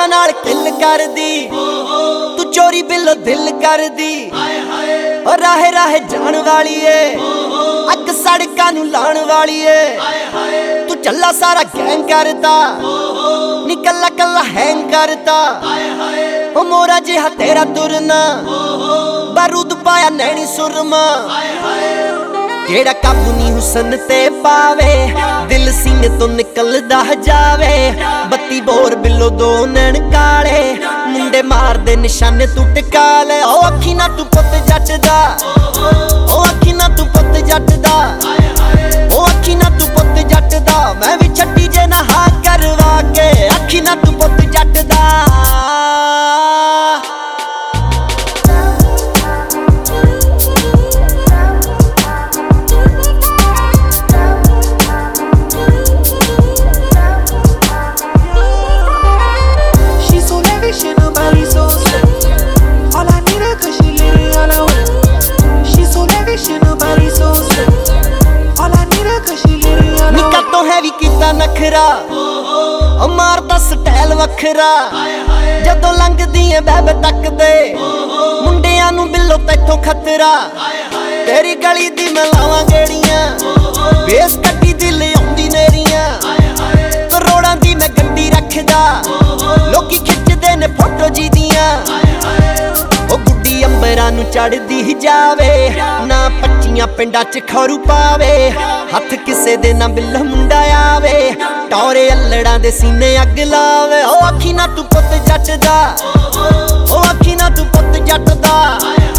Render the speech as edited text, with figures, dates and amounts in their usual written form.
ਅੱਖਾਂ ਨਾਲ ਕਿੱਲ ਕਰਦੀ ਤੂੰ ਚੋਰੀ ਬਿੱਲੋ ਦਿਲ ਕਰਦੀ ਓ ਰਾਹੇ ਰਾਹੇ ਜਾਣ ਵਾਲੀ ਏ ਅੱਗ ਸੜਕਾਂ ਨੂੰ ਲਾਣ ਵਾਲੀ ਏ ਤੂੰ ਚੱਲਾ ਸਾਰਾ ਗੈਂਗ ਕਰਦਾ ਨੀ ਕੱਲਾ ਕੱਲਾ ਹੈਂਗ ਕਰਦਾ ਓ ਮੋਰਾ ਜਿਹਾ ਤੇਰਾ ਤੁਰਨਾ ਬਾਰੂਦ ਪਾਇਆ ਨੈਣੀ ਸੁਰਮਾ ਜਿਹੜਾ ਕਾਬੂ ਨੀ ਹੁਸਨ ਤੇ ਪਾਵੇ ਦਿਲ ਸੀਨੇ ਤੋਂ ਨਿਕਲਦਾ ਜਾਵੇ ਬੱਤੀ ਬੋਰ ਬਿੱਲੋ ਦੋ ਨੈਣ ਕਾਲੇ ਮੁੰਡੇ ਮਾਰਦੇ ਨਿਸ਼ਾਨੇ ਤੂੰ ਟਿਕਾ ਲੈ ਓ ਅੱਖੀ ਨਾ ਤੂੰ ਪੁੱਤ ਜੱਟ ਦਾ ਓ ਅੱਖੀ ਨਾ ਤੂੰ ਪੁੱਤ ਜੱਟ ਦਾ ਓ ਅੱਖੀ ਨਾ ਤੂੰ ਪੁੱਤ ਜੱਟ ਦਾ ਮੈਂ ਵੀ ਛੱਡੀ ਜੇ ਨਾ ਹਾਂ ਕਰਵਾ ਕੇ ਅੱਖੀ ਨਾ ਤੂੰ ਪੁੱਤ ਜੱਟ ਦਾ ਨਖਰਾ ਓ ਮਾਰਦਾ ਸਟਾਈਲ ਵੱਖਰਾ ਜਦੋਂ ਲੰਘਦੀ ਏ ਬੈਬ ਤੱਕਦੇ ਮੁੰਡਿਆਂ ਨੂੰ ਬਿੱਲੋ ਤੈਥੋਂ ਖਤਰਾ ਤੇਰੀ ਗਲੀ ਦੀ ਮੈਂ ਲਾਵਾਂ ਗੇੜੀਆਂ ਬੇਸ ਕੱਟੀ ਦਿਲ ਆਉਂਦੀ ਨੇਰੀਆਂ ਕਰੋੜਾਂ ਦੀ ਮੈਂ ਗੱਡੀ ਰੱਖਦਾ ਲੋਕੀ ਖਿੱਚਦੇ ਨੇ ਫੋਟੋ ਜੀ ਦੀਆਂ ਓ ਗੁੱਡੀ ਅੰਬਰਾਂ ਨੂੰ ਚੜਦੀ ਜਾਵੇ ਨਾ 25 ਪਿੰਡਾਂ ਚ ਖਰੂ ਪਾਵੇ ਹੱਥ ਕਿਸੇ ਦੇ ਨਾ ਬਿੱਲੋ ਮੁੰਡਾ ਆਵੇ ਟੌਰੇ ਅਲੜਾਂ ਦੇ ਸੀਨੇ ਅੱਗ ਲਾਵੇ ਓ ਅੱਖੀ ਨਾ ਤੂੰ ਪੁੱਤ ਜੱਟ ਦਾ ਓ ਅੱਖੀ ਨਾ ਤੂੰ ਪੁੱਤ ਜੱਟ ਦਾ